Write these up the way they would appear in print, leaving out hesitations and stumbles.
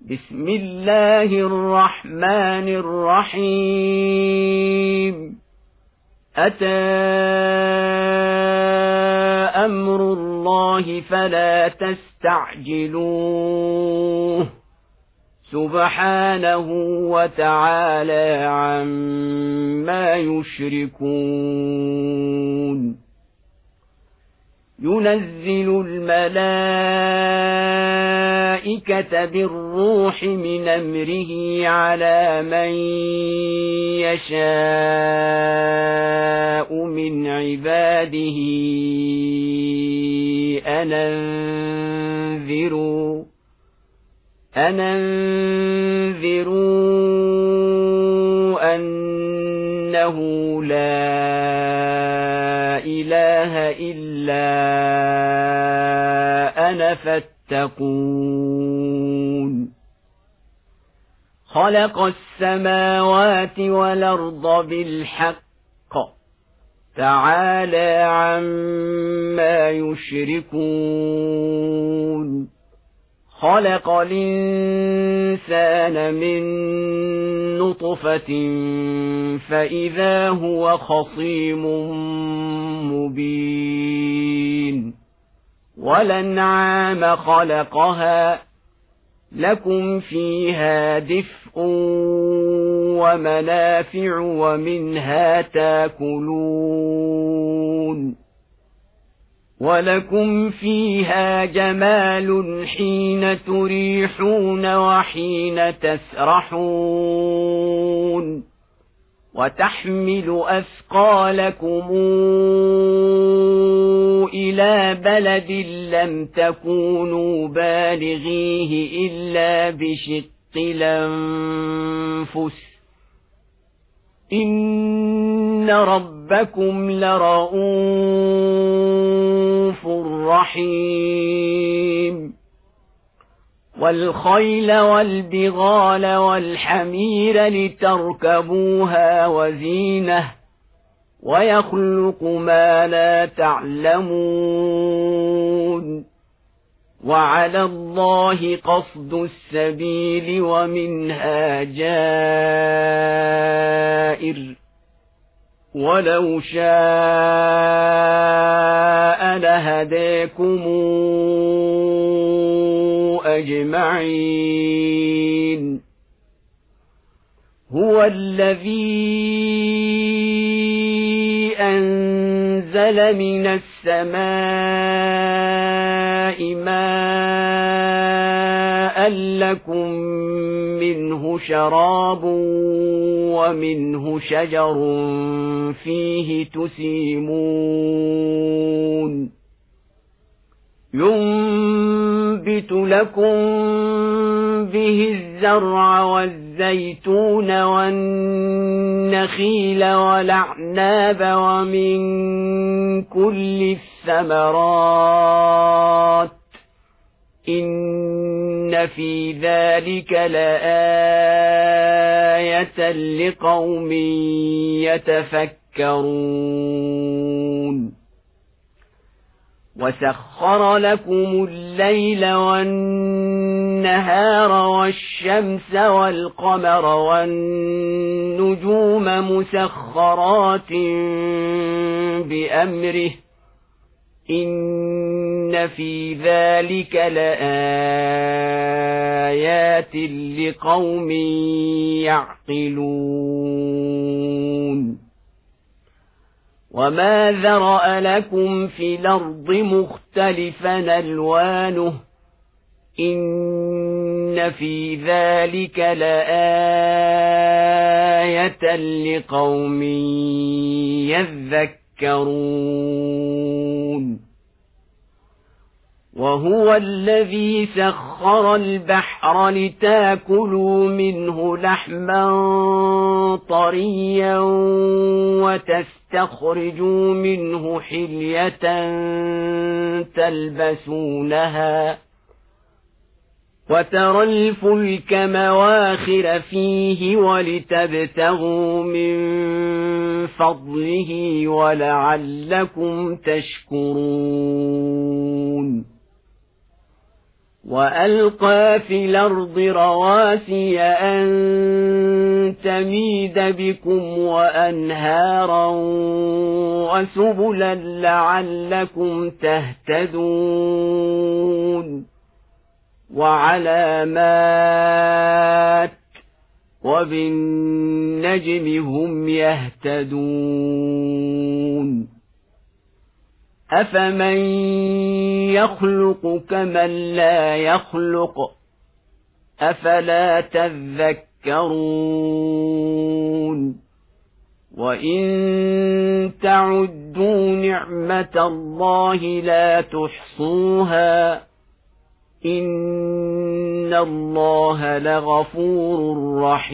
بسم الله الرحمن الرحيم أتى أمر الله فلا تستعجلوه سبحانه وتعالى عما يشركون ينزل الملائكة بالروح من أمره على من يشاء من عباده أن أنذروا أنه لا إله إلا أنا فاتقون خلق السماوات والأرض بالحق تعالى عما يشركون خلق الإنسان من نطفة فإذا هو خصيم مبين والأنعام خلقها لكم فيها دفء ومنافع ومنها تاكلون ولكم فيها جمال حين تريحون وحين تسرحون وتحمل أثقالكم إلى بلد لم تكونوا بالغيه إلا بشق الأنفس إن ربكم لرؤوف رحيم والخيل والبغال والحمير لتركبوها وزينة ويخلق ما لا تعلمون وعلى الله قصد السبيل ومنها جائر ولو شاء لهديكم أجمعين هو الذي أنزل من السماء ماء لكم منه شراب ومنه شجر فيه تسيمون ينبت لكم به الزرع والزيتون والنخيل والأعناب ومن كل الثمرات إن في ذلك لآية لقوم يتفكرون وسخر لكم الليل والنهار والشمس والقمر والنجوم مسخرات بأمره إن في ذلك لآيات لقوم يعقلون وما ذرأ لكم في الأرض مختلفا ألوانه إن في ذلك لآية لقوم يذكرون وهو الذي سخر البحر لتاكلوا منه لحما طريا وتستخرجوا منه حلية تلبسونها وترى الفلك مواخر فيه ولتبتغوا من فضله ولعلكم تشكرون وألقى في الأرض رواسي أن تميد بكم وأنهارا وسبلا لعلكم تهتدون وعلامات وبالنجم هم يهتدون أفمن يخلق كمن لا يخلق أفلا تذكرون وإن تعدوا نعمة الله لا تحصوها إن الله لغفور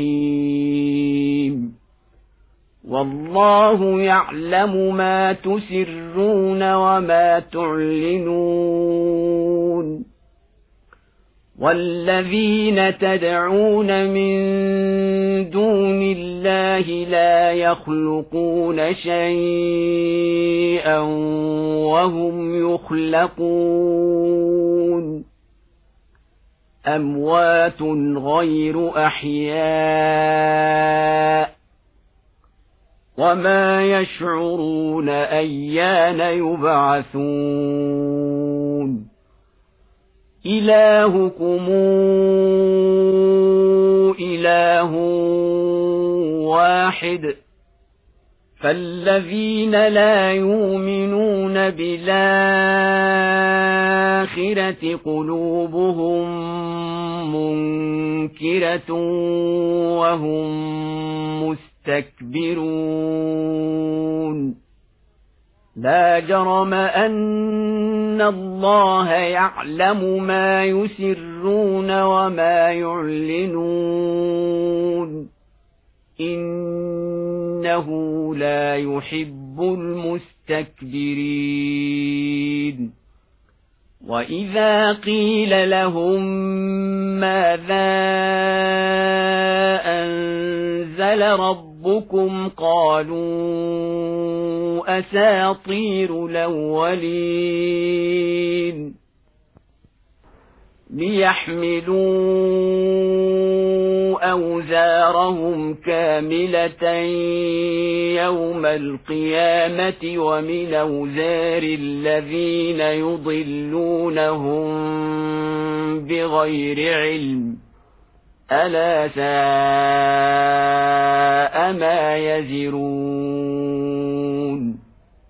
رحيم والله يعلم ما تسرون وما تعلنون والذين تدعون من دون الله لا يخلقون شيئا وهم يخلقون أموات غير أحياء وما يشعرون أيان يبعثون إلهكم إله واحد فالذين لا يؤمنون بالآخرة قلوبهم منكرة وهم مستكبرون لا جرم أن الله يعلم ما يسرون وما يعلنون إنه لا يحب المستكبرين وإذا قيل لهم ماذا أنزل ربكم قالوا أساطير الأولين ليحملوا أوزارهم كاملة يوم القيامة ومن أوزار الذين يضلونهم بغير علم ألا ساء ما يزرون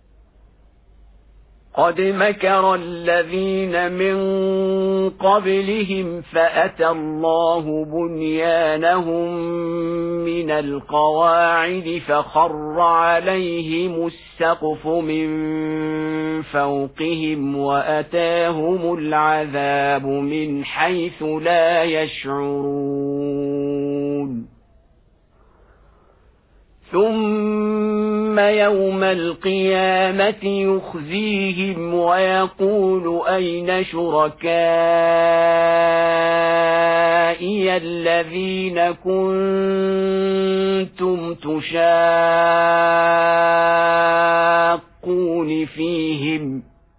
قد مكر الذين من قبلهم فأتى الله بنيانهم من القواعد فخر عليهم السقف من فوقهم وأتاهم العذاب من حيث لا يشعرون ثم يوم القيامة يخزيهم ويقول أين شركائي الذين كنتم تشاقون فيهم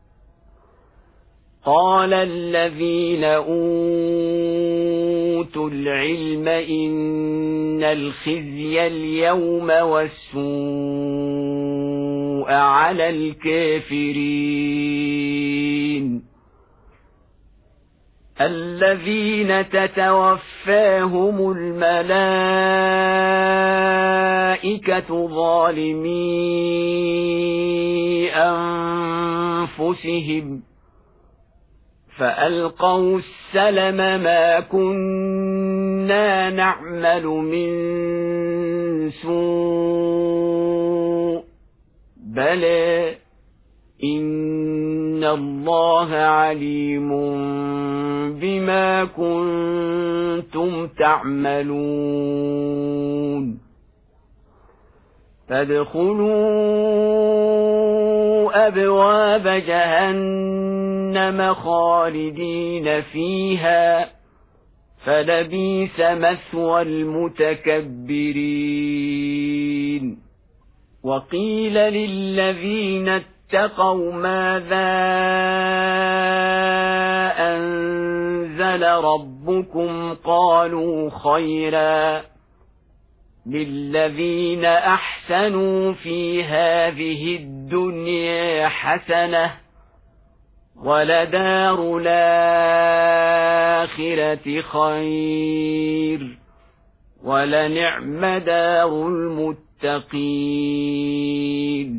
قال الذين أوتوا العلم إن الخزي اليوم والسوء على الكافرين الذين تتوفاهم الملائكة ظالمي أنفسهم فألقوا السلم ما كنا نعمل من سوء بلى إن الله عليم بما كنتم تعملون فادخلوا أبواب جهنم خالدين فيها فلبئس مثوى المتكبرين وقيل للذين اتقوا ماذا أنزل أقبل ربكم قالوا خيرا للذين أحسنوا في هذه الدنيا حسنة ولدار الآخرة خير ولنعم دار المتقين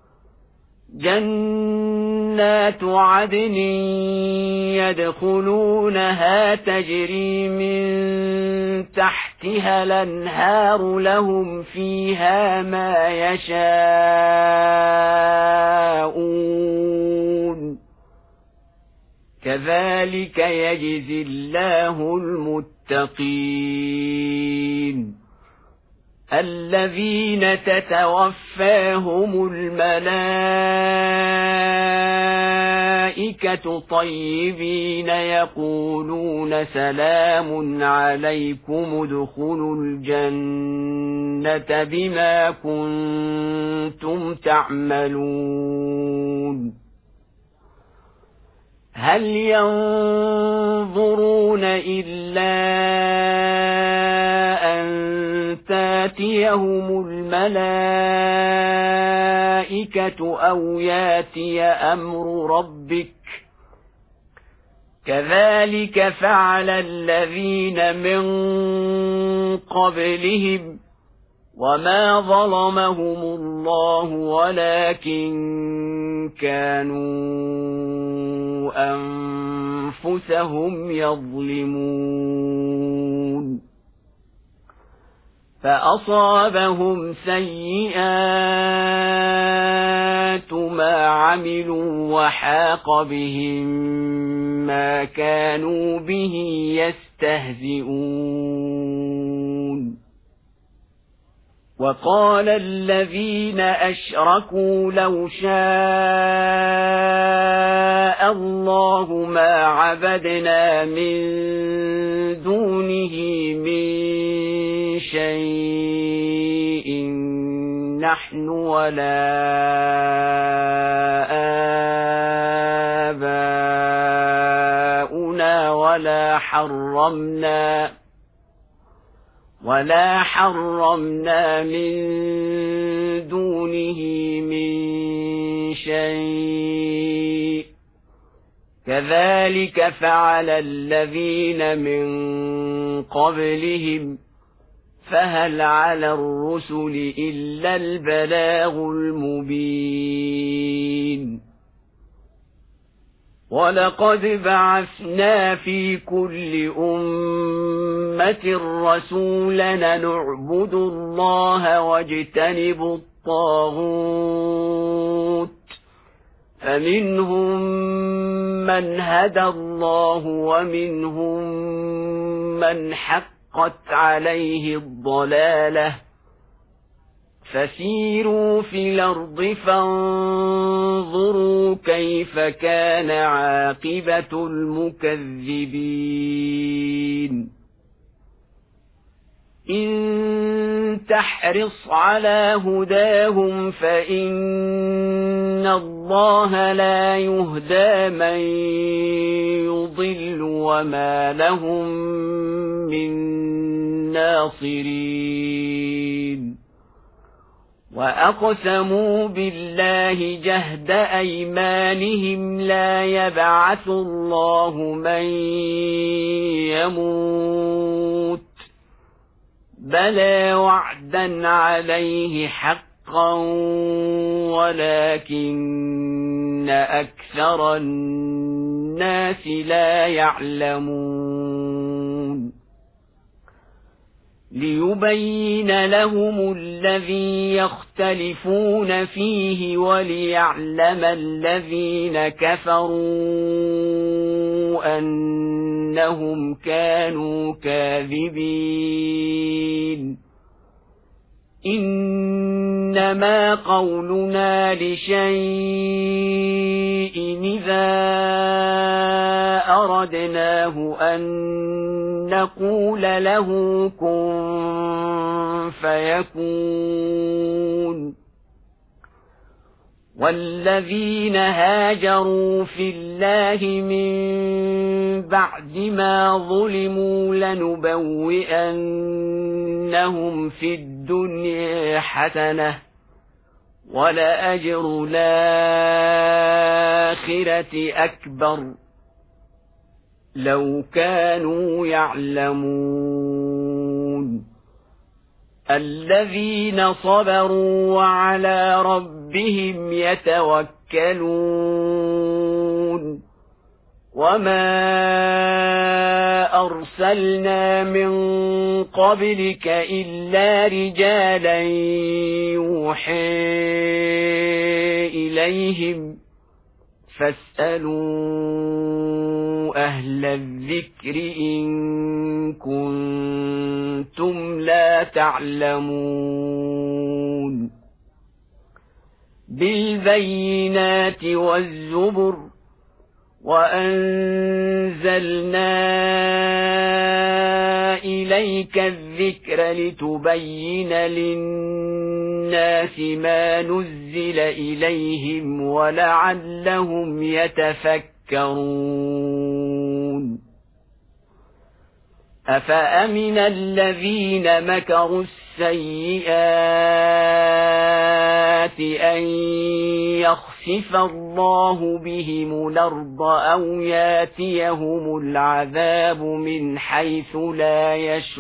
جنات عدن يدخلونها تجري من تحتها الأنهار لهم فيها ما يشاءون كذلك يجزي الله المتقين الذين تتوفاهم الملائكة طيبين يقولون سلام عليكم ادخلوا الجنة بما كنتم تعملون هل ينظرون إلا أن تاتيهم الملائكة أو ياتي أمر ربك كذلك فعل الذين من قبلهم وما ظلمهم الله ولكن كانوا أنفسهم يظلمون فأصابهم سيئات ما عملوا وحاق بهم ما كانوا به يستهزئون وقال الذين أشركوا لو شاء الله ما عبدنا من دونه من شيء نحن ولا آباؤنا ولا حرمنا من دونه من شيء كذلك فعل الذين من قبلهم فهل على الرسل إلا البلاغ المبين ولقد بعثنا في كل أمة رسولا نعبد الله واجتنب الطاغوت فمنهم من هدى الله ومنهم من حقت عليه الضلالة فسيروا في الأرض فانظروا كيف كان عاقبة المكذبين إن تحرص على هداهم فإن الله لا يهدى من يضل وما لهم من ناصرين وأقسموا بالله جهد أيمانهم لا يبعث الله من يموت بلى وعدا عليه حقا ولكن أكثر الناس لا يعلمون ليبين لهم الذي يختلفون فيه وليعلم الذين كفروا أنهم كانوا كاذبين إنما قولنا لشيء إذا أردناه أن نقول له كن فيكون والذين هاجروا في الله من بعد ما ظلموا لنبوئنهم في الدنيا حسنة ولأجر الآخرة أكبر لو كانوا يعلمون الذين صبروا وعلى ربهم يتوكلون وما أرسلنا من قبلك إلا رجالا يوحي إليهم فاسألوا أهل الذكر إن كنتم لا تعلمون بالبينات والزبر وأنزلنا إليك الذكر لتبين للناس ما نزل إليهم ولعلهم يتفكرون أفأمن الذين مكروا السيئات أن يخسف الله بهم الأرض أو ياتيهم العذاب من حيث لا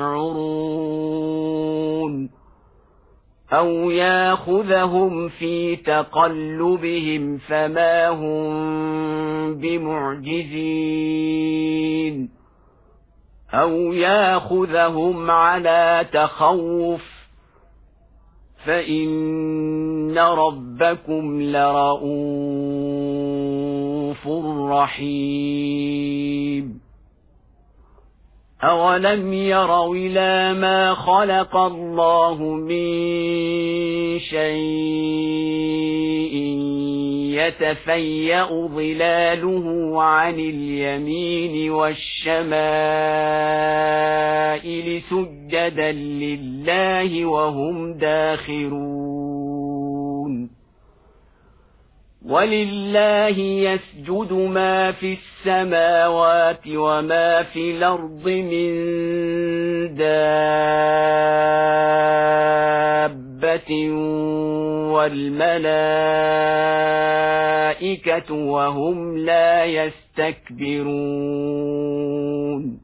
يشعرون أو ياخذهم في تقلبهم فما هم بمعجزين أو ياخذهم على تخوف فإن ربكم لرؤوف رحيم أولم يروا إلى ما خلق الله من شيء يتفيأ ظلاله عن اليمين والشمائل سجدا لله وهم داخرون ولله يسجد ما في السماوات وما في الأرض من دابة والملائكة وهم لا يستكبرون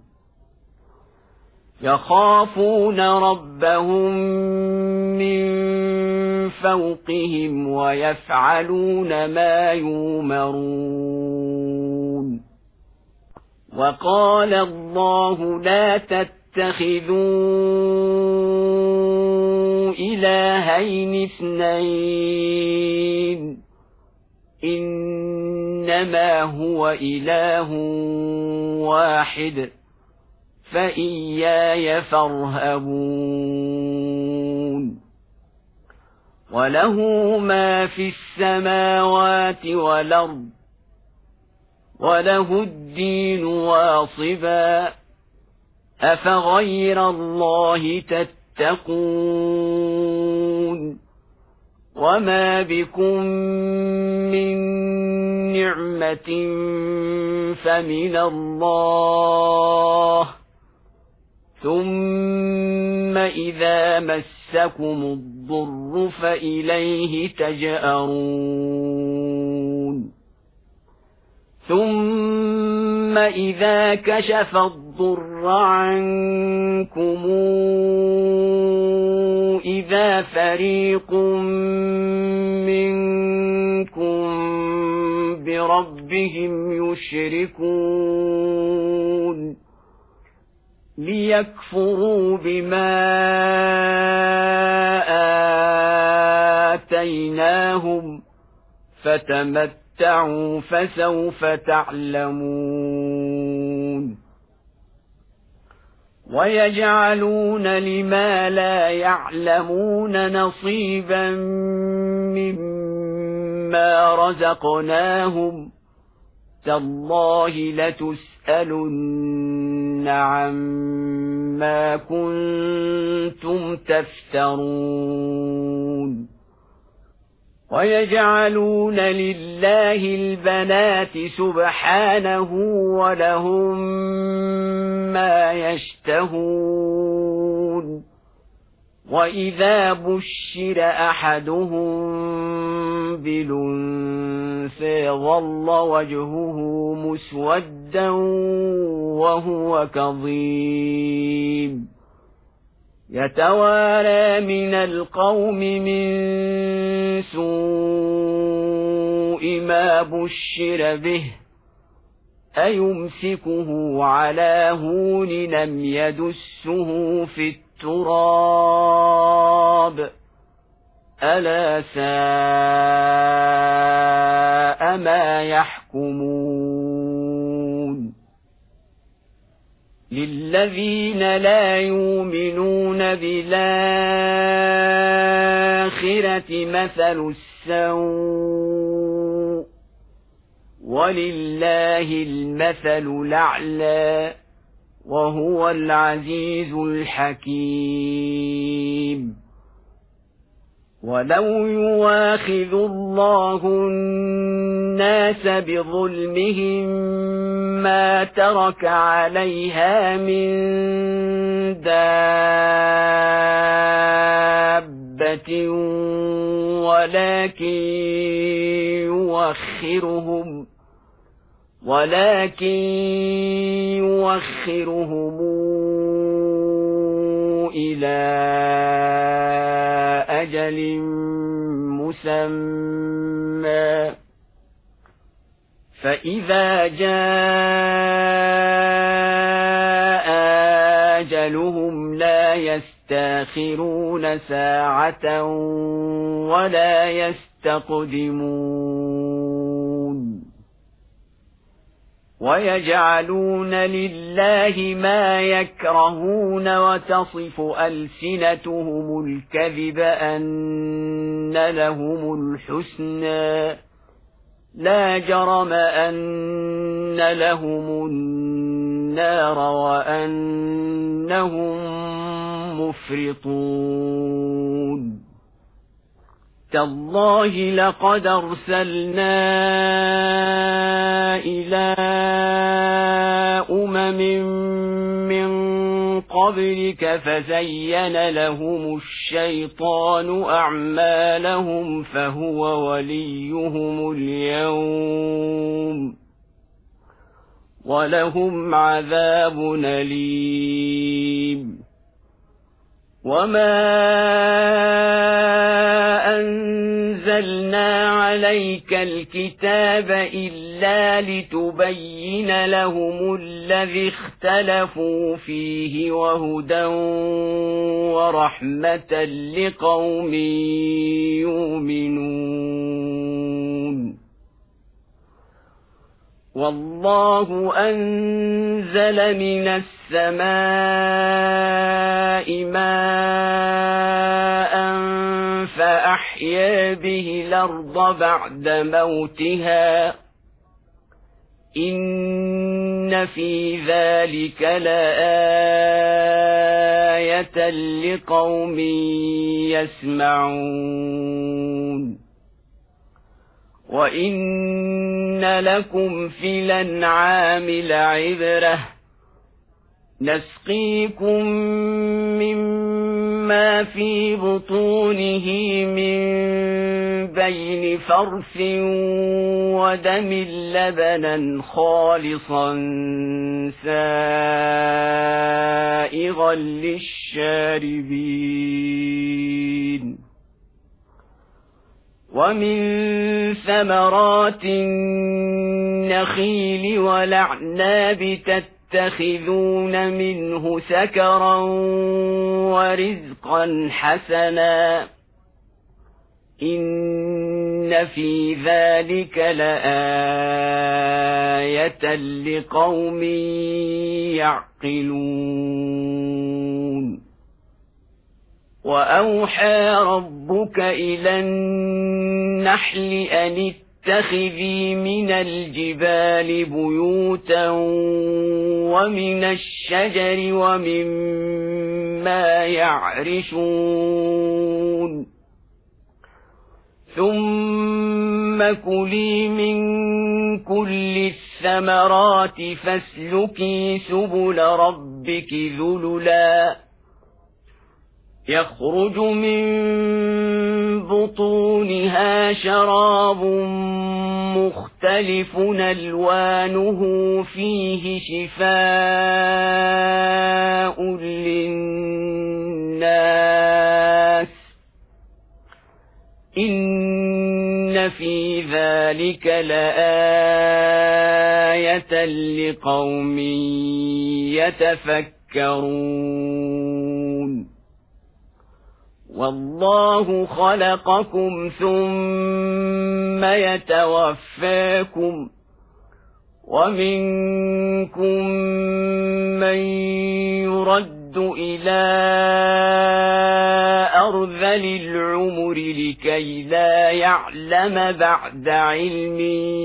يخافون ربهم من فوقهم ويفعلون ما يؤمرون وقال الله لا تتخذوا إلهين اثنين إنما هو إله واحد فإياي فارهبون وله ما في السماوات والأرض وله الدين واصبا أفغير الله تتقون وما بكم من نعمة فمن الله ثم إذا مسكم الضر فإليه تجأرون ثم إذا كشف الضر عنكم إذا فريق منكم بربهم يشركون ليكفروا بما آتيناهم فتمتعوا فسوف تعلمون ويجعلون لما لا يعلمون نصيبا مما رزقناهم تالله لتسألن عما كنتم تفترون ويجعلون لله البنات سبحانه ولهم ما يشتهون وإذا بشر أحدهم بالأنثى ظل وجهه مسودا وهو كظيم يتوارى من القوم من سوء ما بشر به أيمسكه على هون لم يدسه في التراب ألا ساء ما يحكمون للذين لا يؤمنون بالآخرة مثل السوء ولله المثل الأعلى وهو العزيز الحكيم ولو يواخذ الله الناس بظلمهم ما ترك عليها من دابة ولكن يوخرهم إلى أجل مسمى فإذا جاء أجلهم لا يستأخرون ساعة ولا يستقدمون ويجعلون لله ما يكرهون وتصف ألسنتهم الكذب أن لهم الحسنى لا جرم أن لهم النار وأنهم مفرطون تالله لقد أرسلنا إلى من قبلك فزين لهم الشيطان أعمالهم فهو وليهم اليوم ولهم عذاب أليم وما أنزلنا عليك الكتاب إلا لتبين لهم الذي اختلفوا فيه وهدى ورحمة لقوم يؤمنون والله أنزل من السماء ماء فأحيا به الأرض بعد موتها إن في ذلك لآية لقوم يسمعون وإن لكم في الأنعام لعبرة نسقيكم مما في بطونه من بين فرث ودم لبنا خالصا سائغا للشاربين ومن ثمرات النخيل والأعناب تتخذون منه سكرا ورزقا حسنا إن في ذلك لآية لقوم يعقلون وأوحى ربك إلى النحل أن اتخذي من الجبال بيوتا ومن الشجر ومما يعرشون ثم كلي من كل الثمرات فاسلكي سبل ربك ذللا يخرج من بطونها شراب مختلف ألوانه فيه شفاء للناس إن في ذلك لآية لقوم يتفكرون والله خلقكم ثم يتوفاكم ومنكم من يرد إلى أرذل العمر لكي لا يعلم بعد علم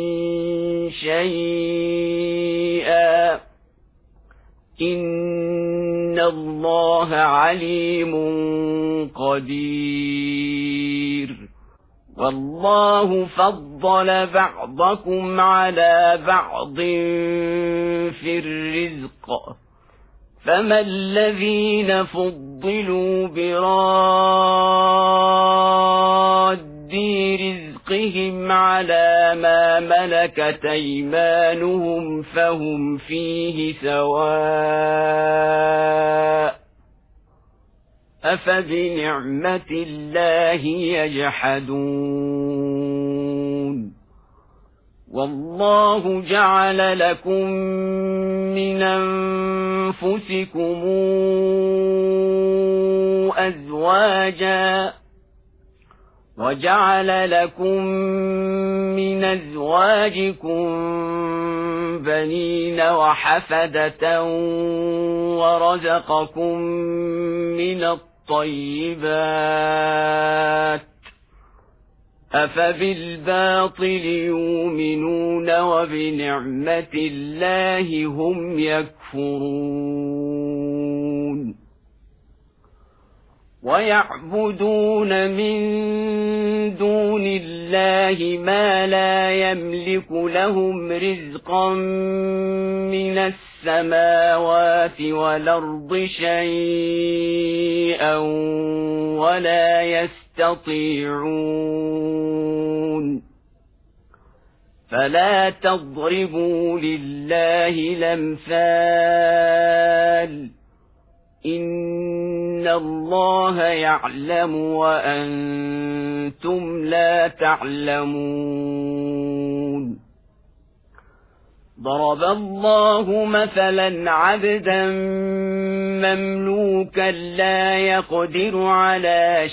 شيئا إن الله عليم قدير والله فضل بعضكم على بعض في الرزق فما الذين فضلوا براد رزقهم على ما ملكت أيمانهم فهم فيه سواء أفبنعمة الله يجحدون والله جعل لكم من أنفسكم أزواجا وجعل لكم من أزواجكم بنين وحفدة ورزقكم من الطيبات أفبالباطل يؤمنون وبنعمة الله هم يكفرون ويعبدون من دون الله ما لا يملك لهم رزقا من السماوات والأرض شيئا ولا يستطيعون فلا تضربوا لله الأمثال إن الله يعلم وأنتم لا تعلمون ضرب الله مثلا عبدا مملوكا لا يقدر على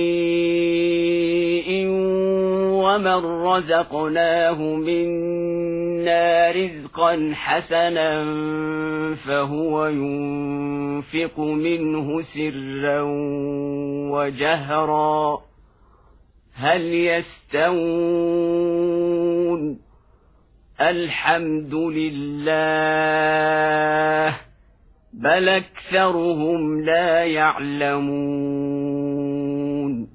شيء ومن رزقناه منا رزقا حسنا فهو ينفق منه سرا وجهرا هل يستوون الحمد لله بل أكثرهم لا يعلمون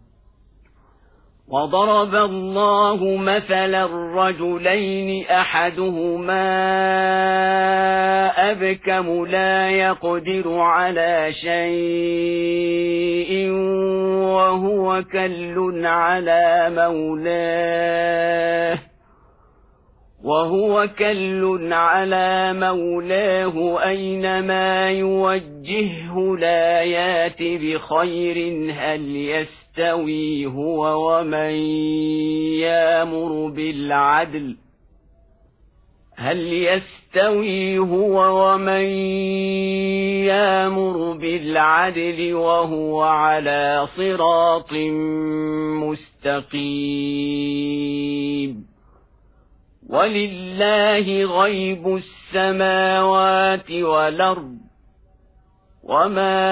وضرب الله مثلا رجلين أحدهما أبكم لا يقدر على شيء وهو كل على مولاه أينما يوجهه لا يات بخير هل يستوي هو ومن يامر بالعدل وهو على صراط مستقيم ولله غيب السماوات والأرض وما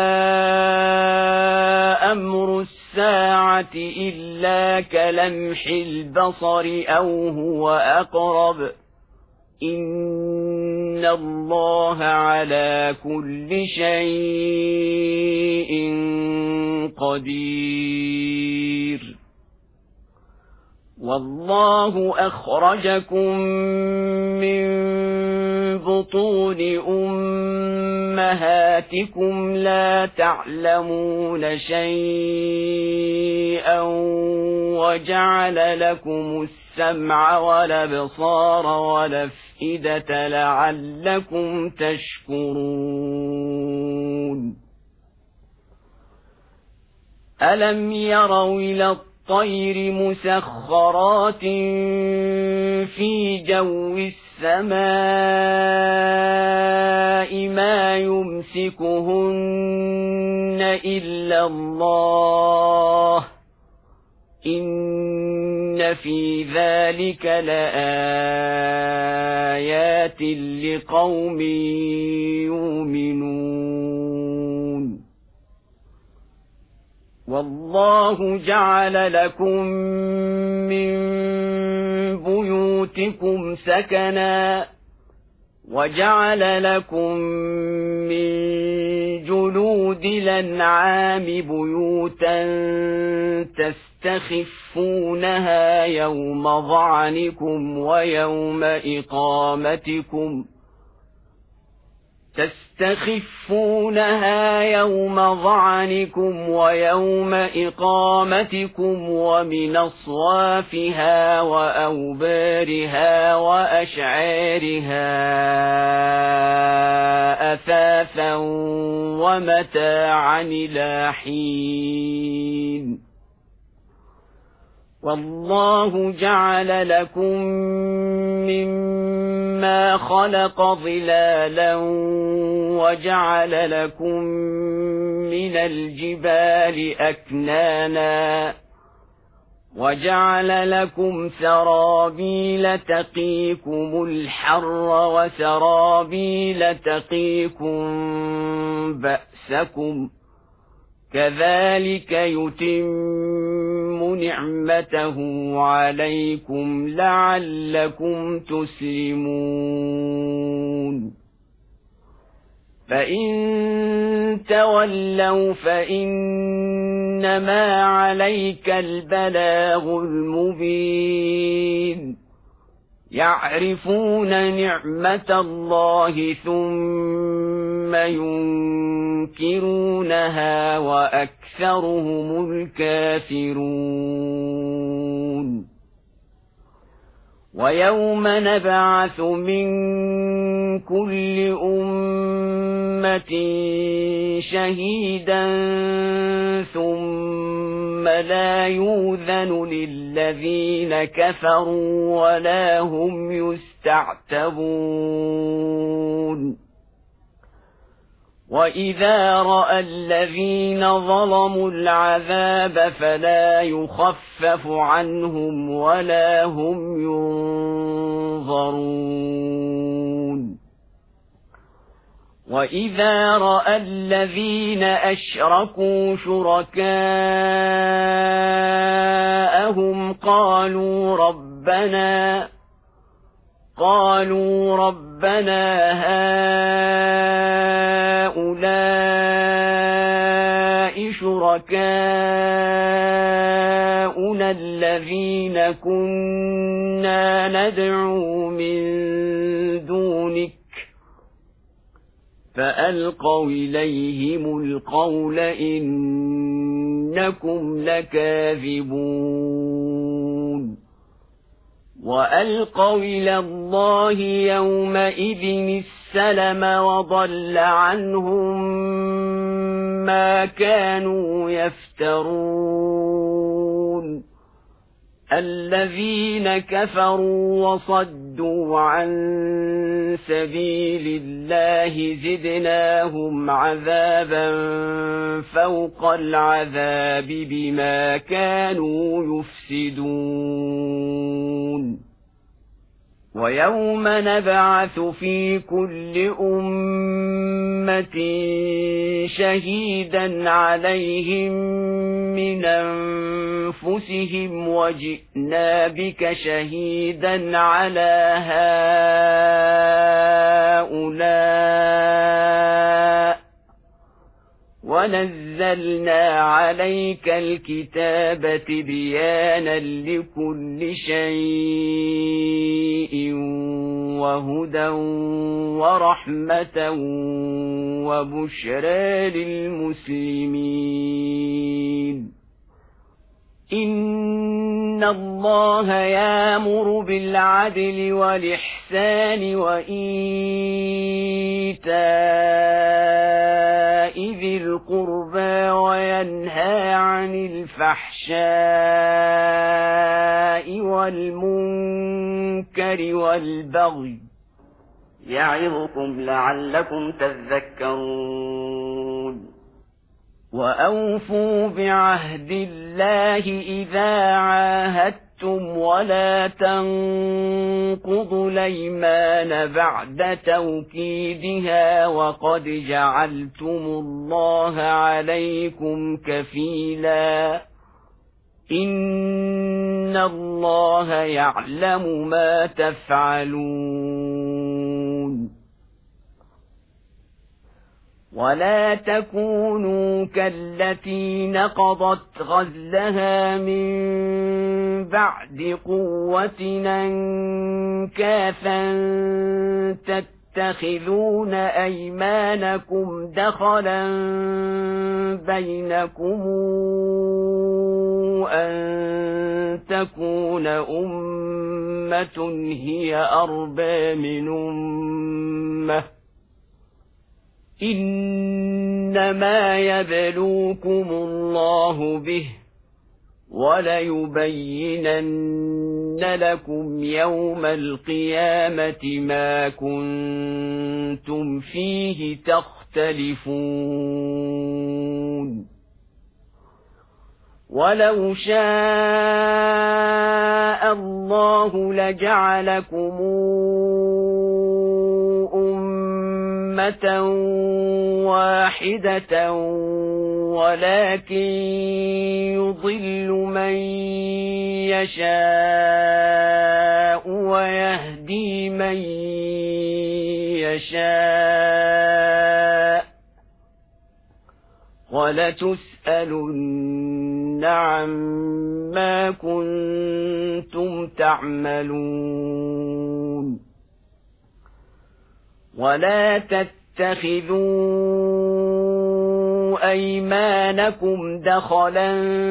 أمر الساعة إلا كلمح البصر أو هو أقرب إن الله على كل شيء قدير والله أخرجكم من بطون أمهاتكم لا تعلمون شيئا وجعل لكم السمع والأبصار والأفئدة لعلكم تشكرون ألم يروا إلى الطير مسخرات في جو السماء ما يمسكهن إلا الله إن في ذلك لآيات لقوم يؤمنون والله جعل لكم من بيوتكم سكنا وجعل لكم من جلود الأنعام بيوتا تستخفونها يوم ظعنكم ويوم إقامتكم ويوم إقامتكم ومن أصوافها وأوبارها وأشعارها أثاثا ومتاعا إلى حين والله جعل لكم مما خلق ظلالا وجعل لكم من الجبال أكنانا وجعل لكم سرابيل تقيكم الحر وسرابيل تقيكم بأسكم كذلك يتم نعمته عليكم لعلكم تسلمون فإن تولوا فإنما عليك البلاغ المبين يعرفون نعمة الله ثم ينكرونها وأكثرهم الكافرون ويوم نبعث من كل أمة شهيدا ثم لا يؤذن للذين كفروا ولا هم يستعتبون وإذا رأى الذين ظلموا العذاب فلا يخفف عنهم ولا هم ينظرون وإذا رأى الذين أشركوا شركاءهم قالوا ربنا هؤلاء شركاؤنا الذين كنا ندعو من دونك فألقوا إليهم القول إنكم لكاذبون وألقوا إلى الله يومئذ السلم وضل عنهم ما كانوا يفترون الذين كفروا وصدوا عن سبيل الله زدناهم عذابا فوق العذاب بما كانوا يفسدون ويوم نبعث في كل أمة شهيدا عليهم من أنفسهم وجئنا بك شهيدا على هؤلاء ونزلنا عليك الكتاب تبيانا لكل شيء وهدى ورحمة وبشرى للمسلمين. إن الله يأمر بالعدل والإحسان وإيتاء ذي القربى وينهى عن الفحشاء والمنكر والبغي يعظكم لعلكم تذكرون. وأوفوا بعهد الله إذا عاهدتم ولا تنقضوا الأيمان بعد توكيدها وقد جعلتم الله عليكم كفيلا إن الله يعلم ما تفعلون. ولا تكونوا كالتي نقضت غزلها من بعد قوة أنكاثا تتخذون أيمانكم دخلا بينكم أن تكون أمة هي أربى من أمة إنما يبلوكم الله به وليبينن لكم يوم القيامة ما كنتم فيه تختلفون. ولو شاء الله لجعلكم أمة واحدة ولكن يضل من يشاء ويهدي من يشاء ولتسألن عما كنتم تعملون. ولا تتخذوا أيمانكم دخلا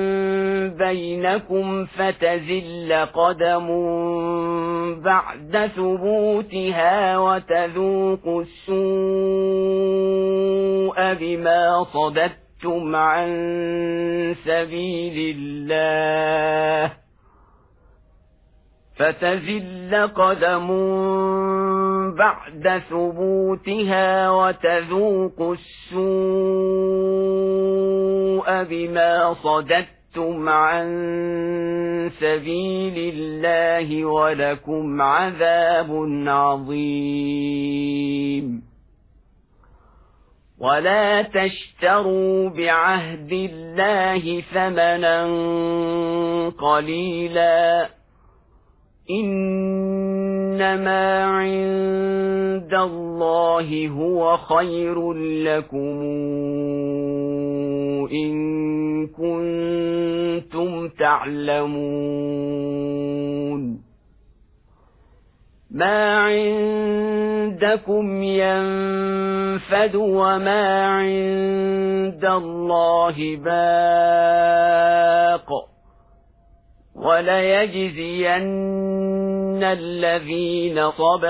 بينكم فتزل قدم بعد ثبوتها وتذوقوا السوء بما صددتم عن سبيل الله فتزل قدم بعد ثبوتها وتذوقوا السوء بما صددتم عن سبيل الله ولكم عذاب عظيم. ولا تشتروا بعهد الله ثمنا قليلا إنما عند الله هو خير لكم إن كنتم تعلمون. ما عندكم ينفد وما عند الله باق وليجزين الذين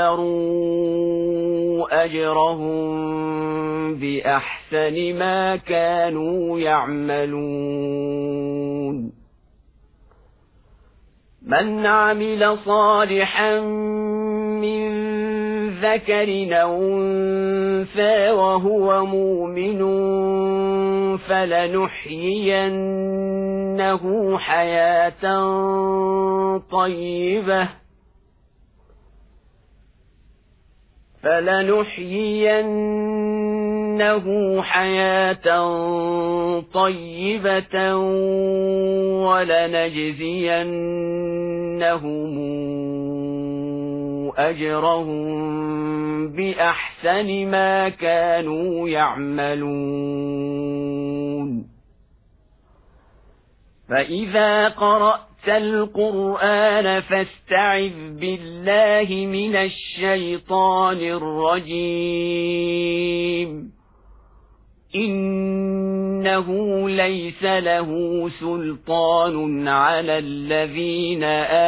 صبروا أجرهم بأحسن ما كانوا يعملون. من عمل صالحا من ذكر أو أنثى وهو مؤمن فلنحيينه حياة طيبة ولنجزينهم أجرهم بأحسن ما كانوا يعملون فإذا قرأت القرآن فاستعذ بالله من الشيطان الرجيم إنه ليس له سلطان على الذين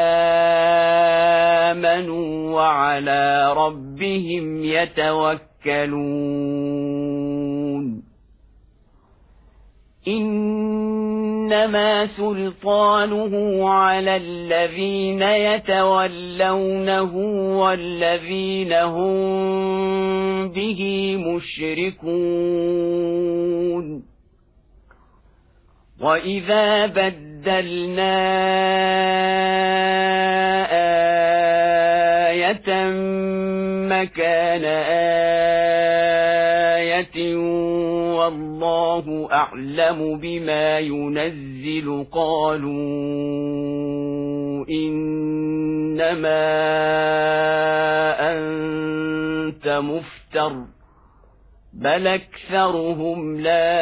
آمنوا وعلى ربهم يتوكلون إنما سلطانه على الذين يتولونه والذين هم به مشركون وإذا بدلنا آية مكان آية والله أعلم بما ينزل قالوا إنما أنت مفتر بل أكثرهم لا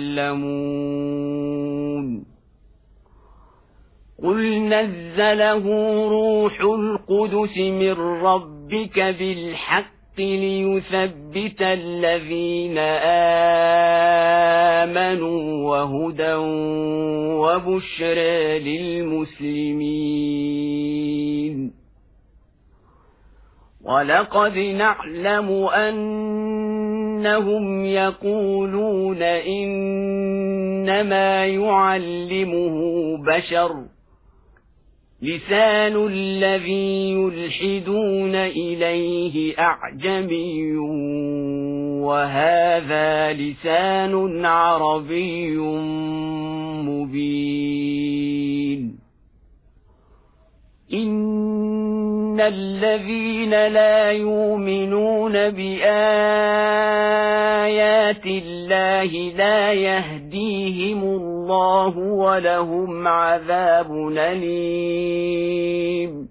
يعلمون قل نزله روح القدس من ربك بالحق ليثبت الذين آمنوا وهدى وبشرى للمسلمين ولقد نعلم أنهم يقولون إنما يعلمه بشر لسان الذي يلحدون إليه أعجمي وهذا لسان عربي مبين إن الذين لا يؤمنون بآيات الله لا يهديهم الله ولهم عذاب أليم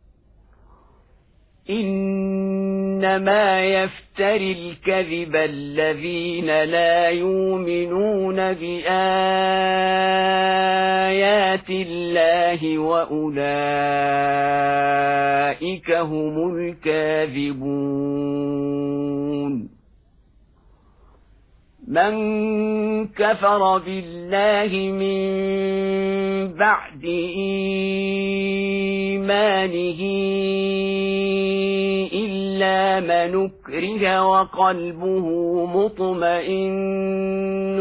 إنما يفتري الكذب الذين لا يؤمنون بآيات الله وأولئك هم الكاذبون من كفر بالله من بعد إيمانه إلا من أكره وقلبه مطمئن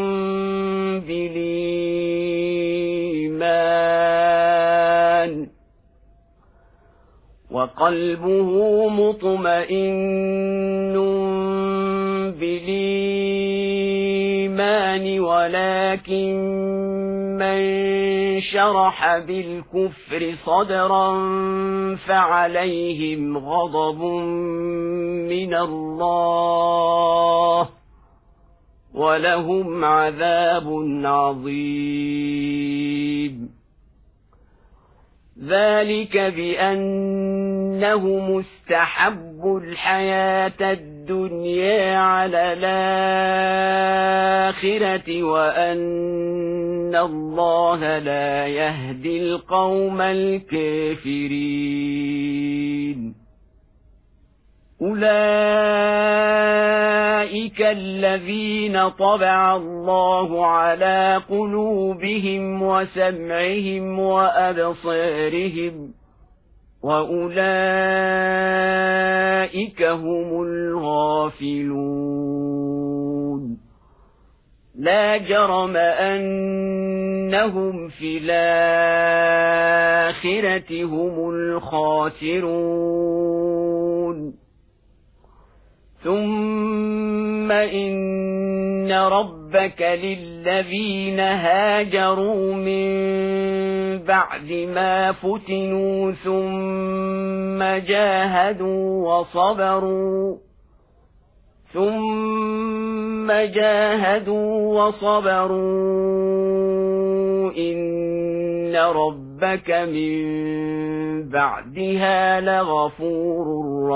بالإيمان ولكن من شرح بالكفر صدرا فعليهم غضب من الله ولهم عذاب عظيم ذلك بأنهم استحبوا الحياة الدنيا على الآخرة وأن الله لا يهدي القوم الكافرين أولئك الذين طبع الله على قلوبهم وسمعهم وأبصارهم وأولئك هم الغافلون لا جرم أنهم في الآخرة هم الخاسرون ثم إن ربك للذين هاجروا من بعد ما فتنوا ثم جاهدوا وصبروا إن إن ربك من بعدها لغفور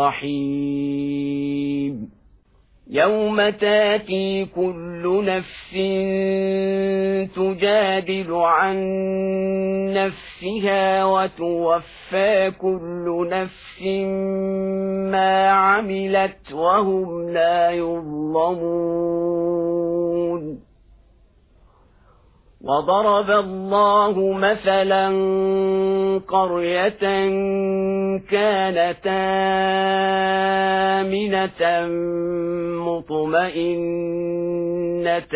رحيم يوم تاتي كل نفس تجادل عن نفسها وتوفى كل نفس ما عملت وهم لا يظلمون وضرب الله مثلا قرية كانت آمنة مطمئنة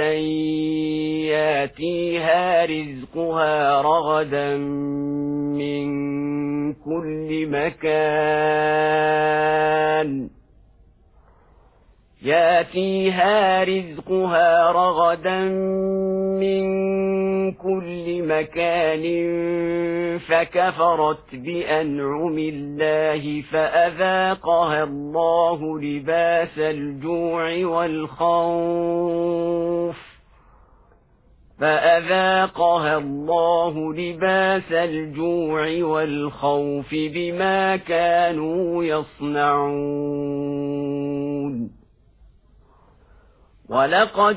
ياتيها رزقها رغدا من كل مكان فكفرت بأنعم الله فأذاقها الله لباس الجوع والخوف بما كانوا يصنعون ولقد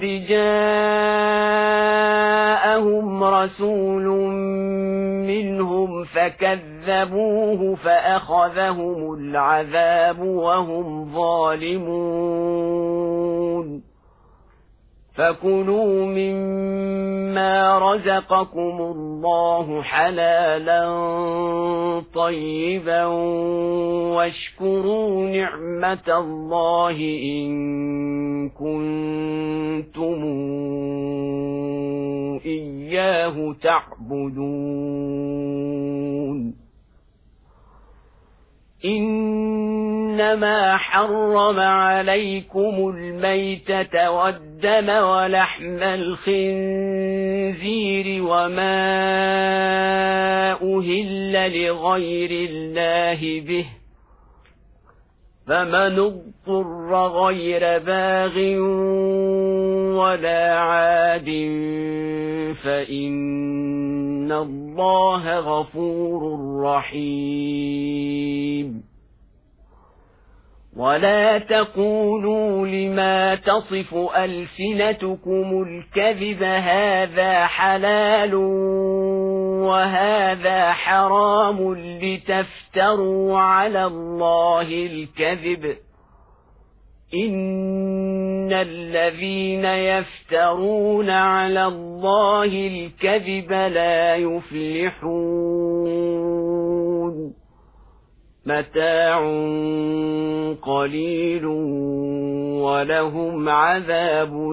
جاءهم رسول منهم فكذبوه فأخذهم العذاب وهم ظالمون فكلوا مما رزقكم الله حلالا طيبا واشكروا نعمة الله إن كنتم إياه تعبدون إنما حرم عليكم الميتة والدم ولحم الخنزير وما أهل لغير الله به فمن اضطر غير باغ ولا عاد فإن الله غفور رحيم ولا تقولوا لما تصف ألسنتكم الكذب هذا حلال وهذا حرام لتفتروا على الله الكذب إن الذين يفترون على الله الكذب لا يفلحون متاع قليل ولهم عذاب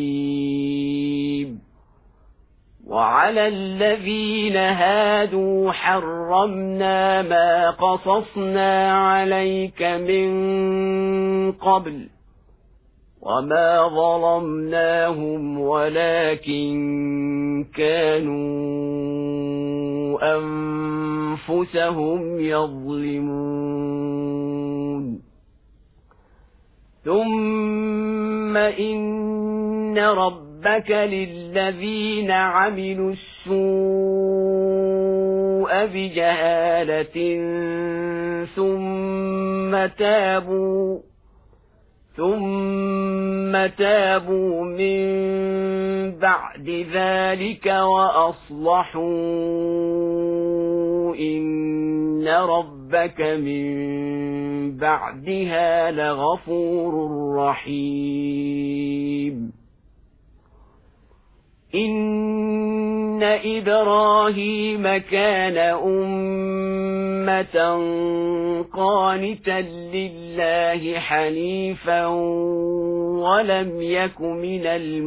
أليم وعلى الذين هادوا حرمنا ما قصصنا عليك من قبل وما ظلمناهم ولكن كانوا أنفسهم يظلمون ثم إن ربك للذين عملوا السوء بجهالة ثم تابوا من بعد ذلك وأصلحوا إن ربك من بعدها لغفور رحيم إن إبراهيم كان أمة قانتا لله حنيفا ولم يك من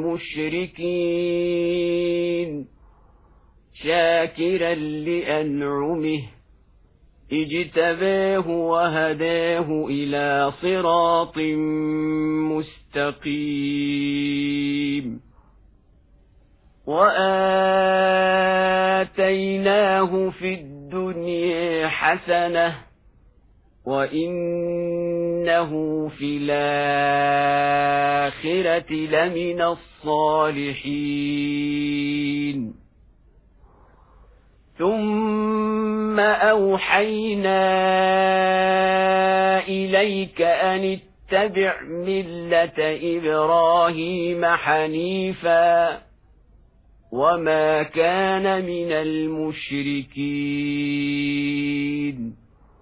المشركين شاكرا لأنعمه اجتباه وهداه إلى صراط مستقيم وآتيناه في الدنيا حسنة وإنه في الآخرة لمن الصالحين ثم أوحينا إليك أن اتبع ملة إبراهيم حنيفا وما كان من المشركين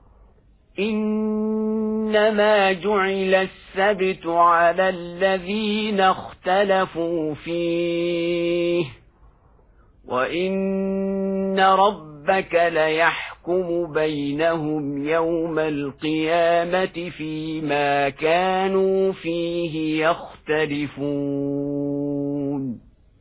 إنما جعل السبت على الذين اختلفوا فيه وإن ربك ليحكم بينهم يوم القيامة فيما كانوا فيه يختلفون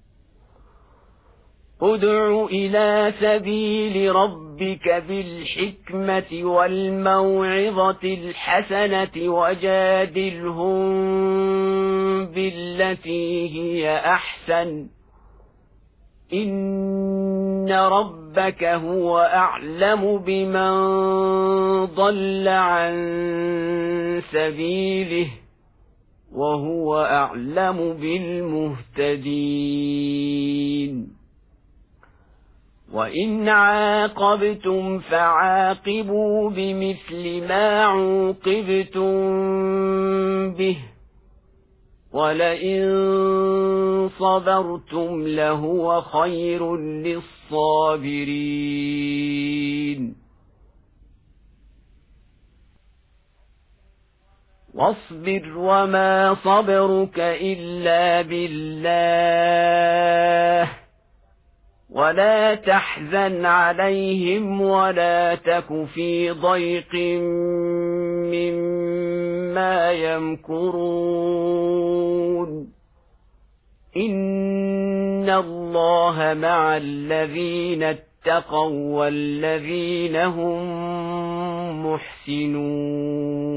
ادع إلى سبيل ربك بالحكمة والموعظة الحسنة وجادلهم بالتي هي أحسن إن ربك هو أعلم بمن ضل عن سبيله وهو أعلم بالمهتدين وإن عاقبتم فعاقبوا بمثل ما عوقبتم به ولئن صبرتم لهو خير للصابرين واصبر وما صبرك إلا بالله ولا تحزن عليهم ولا تك في ضيق مما يمكرون إن الله مع الذين اتقوا والذين هم محسنون